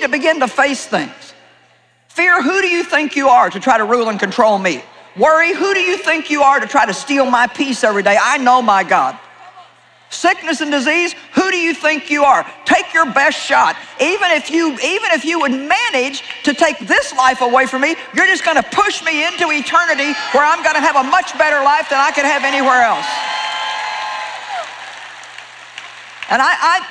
begin to face things. Fear, who do you think you are to try to rule and control me? Worry, who do you think you are to try to steal my peace every day? I know my God. Sickness and disease, who do you think you are? Take your best shot. Even if you would manage to take this life away from me, you're just going to push me into eternity where I'm going to have a much better life than I could have anywhere else. And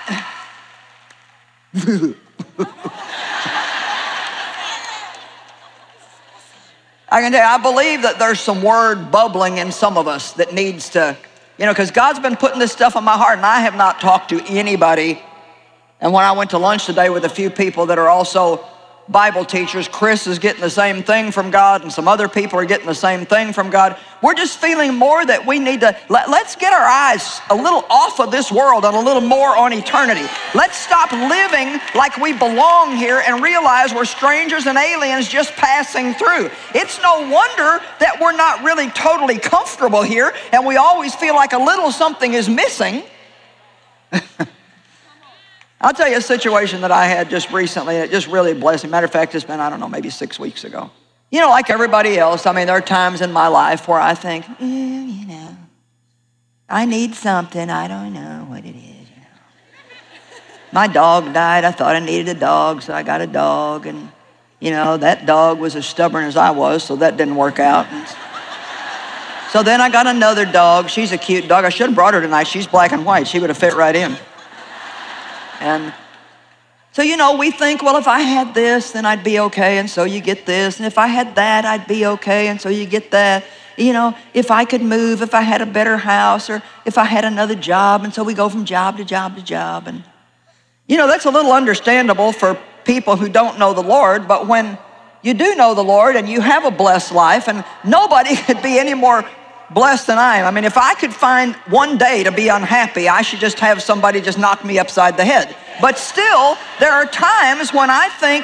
I can tell you, I believe that there's some word bubbling in some of us that needs to, because God's been putting this stuff in my heart, and I have not talked to anybody. And when I went to lunch today with a few people that are also Bible teachers, Chris is getting the same thing from God, and some other people are getting the same thing from God. We're just feeling more that we need to, let's get our eyes a little off of this world and a little more on eternity. Let's stop living like we belong here and realize we're strangers and aliens just passing through. It's no wonder that we're not really totally comfortable here, and we always feel like a little something is missing. I'll tell you a situation that I had just recently that just really blessed me. Matter of fact, it's been, I don't know, maybe 6 weeks ago. Like everybody else, there are times in my life where I think, I need something. I don't know what it is. My dog died. I thought I needed a dog, so I got a dog. And, that dog was as stubborn as I was, so that didn't work out. So then I got another dog. She's a cute dog. I should have brought her tonight. She's black and white. She would have fit right in. And so, we think, well, if I had this, then I'd be okay, and so you get this. And if I had that, I'd be okay, and so you get that. If I could move, if I had a better house, or if I had another job, and so we go from job to job to job. And, that's a little understandable for people who don't know the Lord, but when you do know the Lord and you have a blessed life, and nobody could be any more blessed than I am. If I could find one day to be unhappy, I should just have somebody just knock me upside the head. But still, there are times when I think,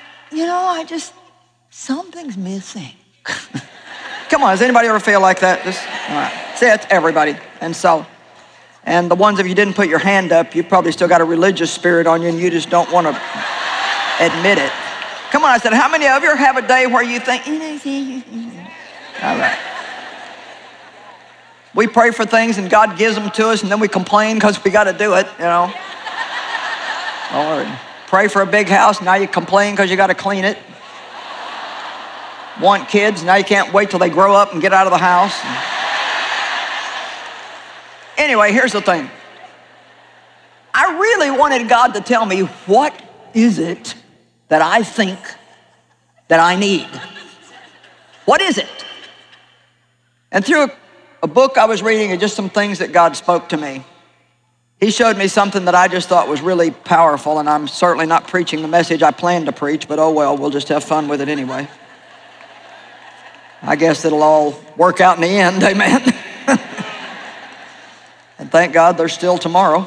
something's missing. Come on, does anybody ever feel like that? All right. See, it's everybody. And the ones of you didn't put your hand up, you probably still got a religious spirit on you and you just don't want to admit it. Come on, I said, how many of you have a day where you think, all right. We pray for things and God gives them to us, and then we complain because we got to do it, Or pray for a big house, now you complain because you got to clean it. Want kids, now you can't wait till they grow up and get out of the house. Anyway, here's the thing. I really wanted God to tell me, what is it that I think that I need? What is it? And through a book I was reading and just some things that God spoke to me, He showed me something that I just thought was really powerful, and I'm certainly not preaching the message I planned to preach, but oh well, we'll just have fun with it anyway. I guess it'll all work out in the end, amen? And thank God there's still tomorrow.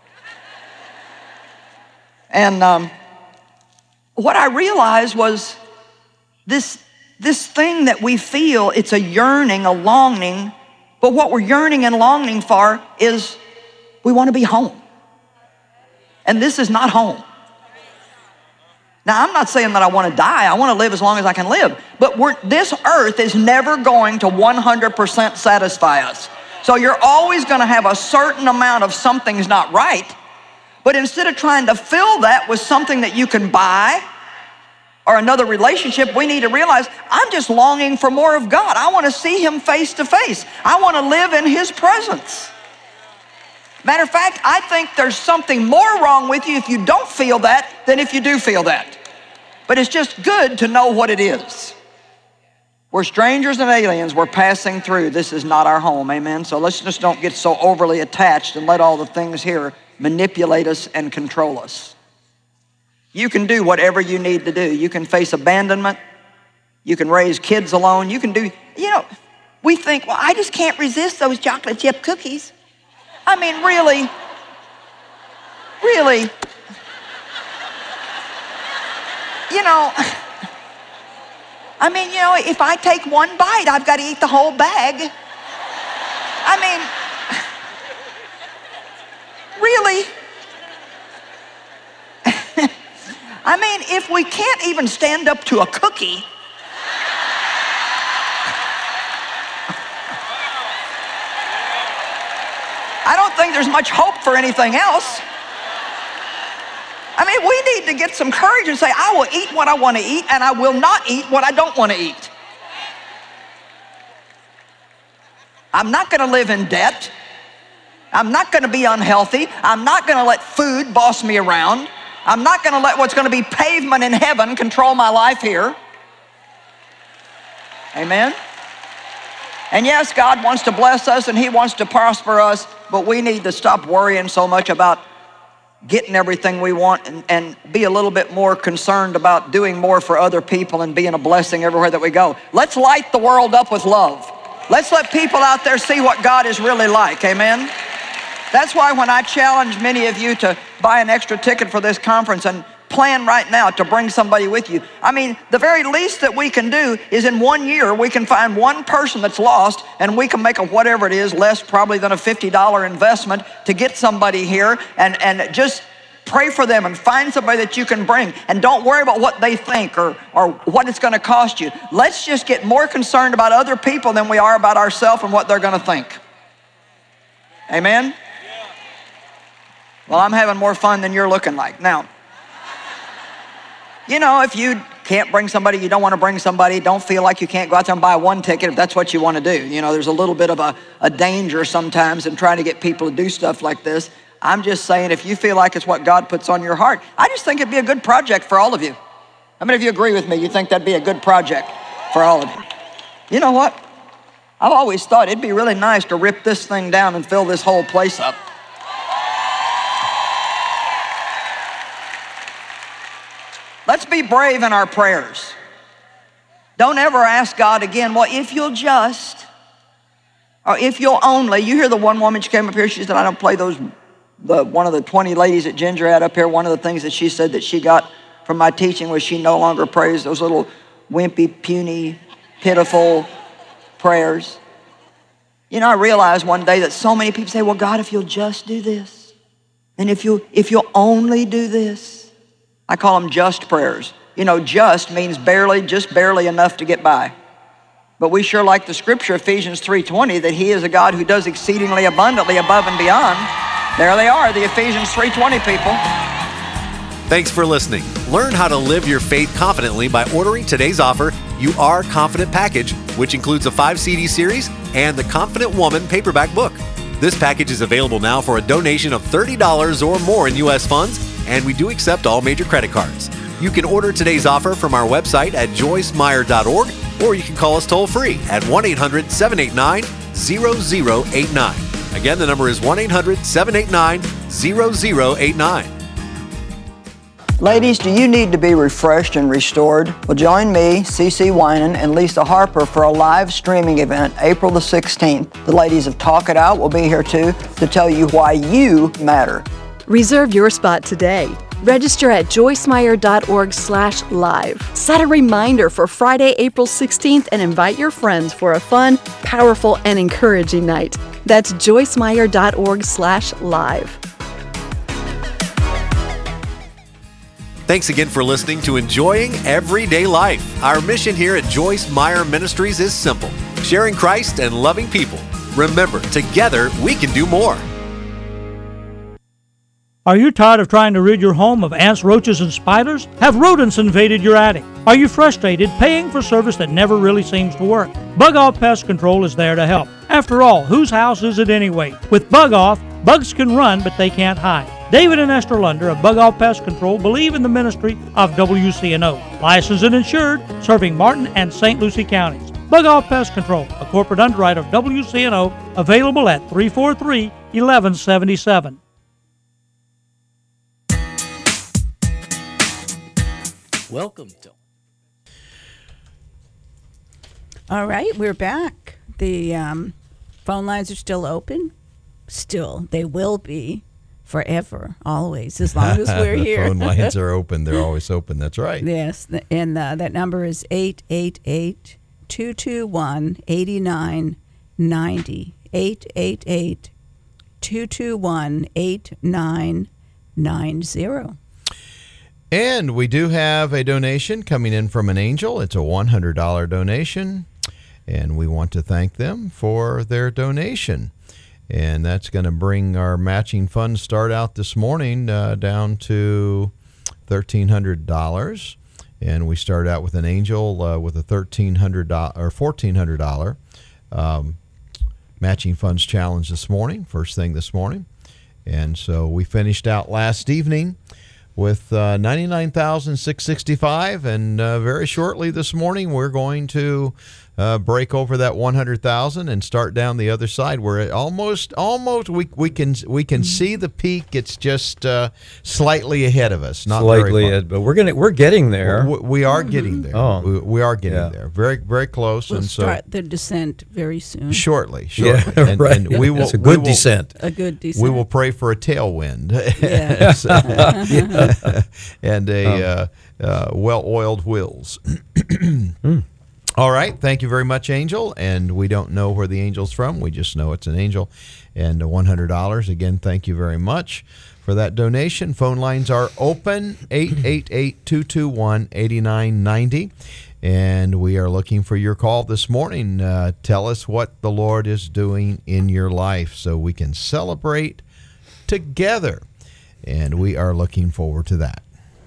And what I realized was this thing that we feel, it's a yearning, a longing, but what we're yearning and longing for is we want to be home. And this is not home. Now, I'm not saying that I want to die. I want to live as long as I can live. But this earth is never going to 100% satisfy us. So you're always going to have a certain amount of something's not right. But instead of trying to fill that with something that you can buy or another relationship, we need to realize, I'm just longing for more of God. I want to see Him face to face. I want to live in His presence. Matter of fact, I think there's something more wrong with you if you don't feel that than if you do feel that. But it's just good to know what it is. We're strangers and aliens. We're passing through. This is not our home, amen? So let's just don't get so overly attached and let all the things here manipulate us and control us. You can do whatever you need to do. You can face abandonment. You can raise kids alone. You can do, we think, well, I just can't resist those chocolate chip cookies. Really? If I take one bite, I've got to eat the whole bag. Really? I mean, if we can't even stand up to a cookie, I don't think there's much hope for anything else. I mean, we need to get some courage and say, I will eat what I want to eat, and I will not eat what I don't want to eat. I'm not going to live in debt. I'm not going to be unhealthy. I'm not going to let food boss me around. I'm not going to let what's going to be pavement in heaven control my life here. Amen? And yes, God wants to bless us and He wants to prosper us, but we need to stop worrying so much about getting everything we want and be a little bit more concerned about doing more for other people and being a blessing everywhere that we go. Let's light the world up with love. Let's let people out there see what God is really like. Amen? That's why when I challenge many of you to buy an extra ticket for this conference and plan right now to bring somebody with you. I mean, the very least that we can do is in 1 year, we can find one person that's lost and we can make a whatever it is, less probably than a $50 investment to get somebody here and just pray for them and find somebody that you can bring. And don't worry about what they think or what it's going to cost you. Let's just get more concerned about other people than we are about ourselves and what they're going to think. Amen? Well, I'm having more fun than you're looking like. Now, you know, if you can't bring somebody, you don't want to bring somebody, don't feel like you can't go out there and buy one ticket if that's what you want to do. You know, there's a little bit of a danger sometimes in trying to get people to do stuff like this. I'm just saying, if you feel like it's what God puts on your heart, I just think it'd be a good project for all of you. How many of you agree with me? You think that'd be a good project for all of you? You know what? I've always thought it'd be really nice to rip this thing down and fill this whole place up. Let's be brave in our prayers. Don't ever ask God again, well, if you'll just, or if you'll only. You hear the one woman, she came up here, she said, I don't play those, one of the 20 ladies that Ginger had up here, one of the things that she said that she got from my teaching was she no longer prays those little wimpy, puny, pitiful prayers. You know, I realized one day that so many people say, well, God, if you'll just do this, and if you'll only do this. I call them just prayers. You know, just means barely, just barely enough to get by. But we sure like the scripture, Ephesians 3:20, that He is a God who does exceedingly abundantly above and beyond. There they are, the Ephesians 3:20 people. Thanks for listening. Learn how to live your faith confidently by ordering today's offer, You Are Confident Package, which includes a 5-CD series and the Confident Woman paperback book. This package is available now for a donation of $30 or more in U.S. funds, and we do accept all major credit cards. You can order today's offer from our website at joycemeyer.org, or you can call us toll-free at 1-800-789-0089. Again, the number is 1-800-789-0089. Ladies, do you need to be refreshed and restored? Well, join me, C.C. Winan, and Lisa Harper for a live streaming event April the 16th. The ladies of Talk It Out will be here too to tell you why you matter. Reserve your spot today. Register at joycemeyer.org/live. Set a reminder for Friday, April 16th and invite your friends for a fun, powerful, and encouraging night. That's joycemeyer.org/live. Thanks again for listening to Enjoying Everyday Life. Our mission here at Joyce Meyer Ministries is simple: sharing Christ and loving people. Remember, together we can do more. Are you tired of trying to rid your home of ants, roaches, and spiders? Have rodents invaded your attic? Are you frustrated paying for service that never really seems to work? Bug Off Pest Control is there to help. After all, whose house is it anyway? With Bug Off, bugs can run, but they can't hide. David and Esther Lunder of Bug Off Pest Control believe in the ministry of WCNO. Licensed and insured, serving Martin and St. Lucie counties. Bug Off Pest Control, a corporate underwriter of WCNO, available at 343-1177. Welcome to... All right, we're back. The phone lines are still open. Still, they will be forever, always, as long as we're here. Phone lines are open. They're always open. That's right. Yes, and that number is 888-221-8990. 888-221-8990. And we do have a donation coming in from an angel. It's a $100 donation, and we want to thank them for their donation. And that's going to bring our matching fund start out this morning down to $1,300. And we start out with an angel with a $1,300 or $1,400 matching funds challenge this morning, first thing this morning. And so we finished out last evening with $99,665, and very shortly this morning we're going to break over that $100,000 and start down the other side. We're almost we can see the peak. It's just slightly ahead of us, not slightly very far. ahead, but we're getting there. We are getting there. Oh. We are getting there. Very, very close. We'll and start the descent very soon. Shortly. Yeah, and, right. and we will. It's a good descent. A good descent. We will pray for a tailwind. Yeah. And a well-oiled wheels. All right. Thank you very much, Angel. And we don't know where the angel's from. We just know it's an angel. And $100. Again, thank you very much for that donation. Phone lines are open, 888-221-8990. And we are looking for your call this morning. Tell us what the Lord is doing in your life so we can celebrate together. And we are looking forward to that.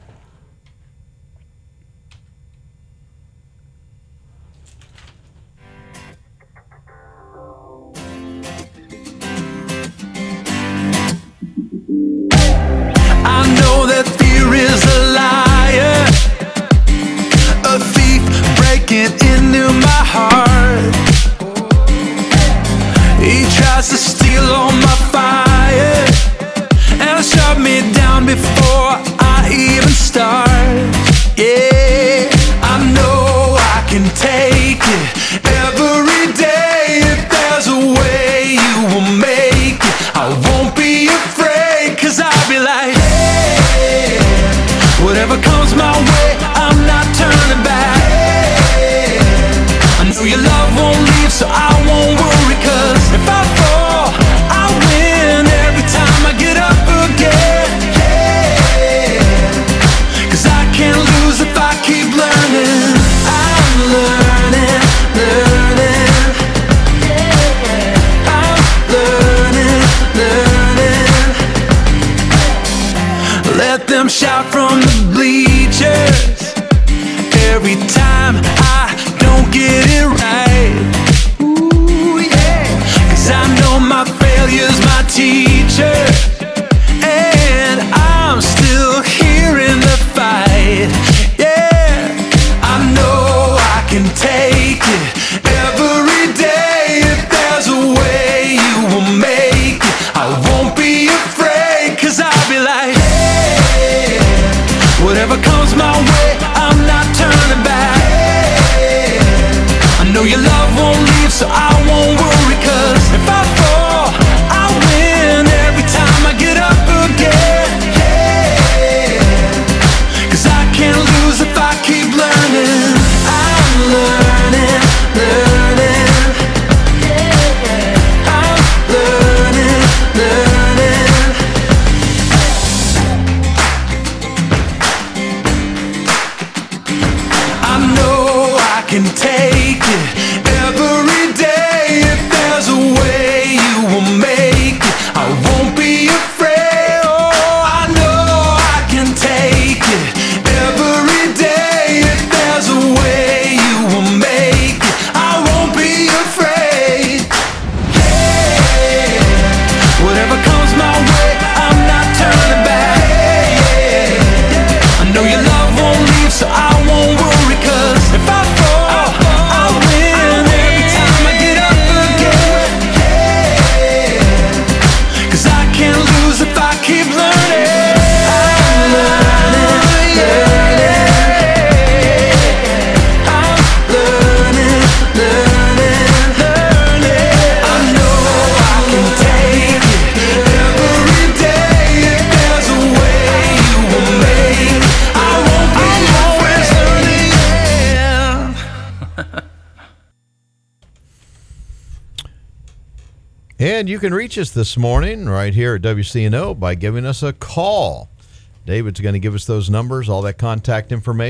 I know that fear is a liar, a thief breaking into my heart. He tries to steal all my fire and shut me down before I even start. Yeah, I know I can take it every day. If there's a way you will make it, I won't be afraid, 'cause I'll be like, hey, whatever comes my way, I'm not turning back. Hey, I know your love won't leave, so I won't worry, 'cause if I fall, I win every time I get up again. Yeah, 'cause I can't lose if I keep learning. I'm learning, learning. I'm learning, learning. Let them shout from the bleachers every time I don't get it right. Ooh, yeah. 'Cause I know my failure's my teacher, and I'm still here in the fight. Yeah, I know I can take it every day. If there's a way you will make it, I won't be afraid, 'cause I'll be like, hey, whatever comes my way, I'm not turning back. Hey, I know your love won't leave, so I won't worry, 'cause if I fall, I win every time I get up again. Yeah, 'cause I can't lose if I keep learning. I'm learning, learning. I'm learning, learning. I know I can take it every day. If there's a way you will make it, I won't be afraid. Oh, I know I can take it every day. If there's a way you will make it, I won't be afraid. Hey, whatever comes my way, I'm not turning back. Hey, I know your love won't leave, so I won't worry, 'cause if I fall, I win every time I get up again. Hey, 'cause I can't lose if I keep learning. I'm learning, learning. I'm learning, learning, learning. I know I can take it every day. If there's a way you will make, I won't be always learning. And you can reach us this morning right here at WCNO by giving us a call. David's going to give us those numbers, all that contact information.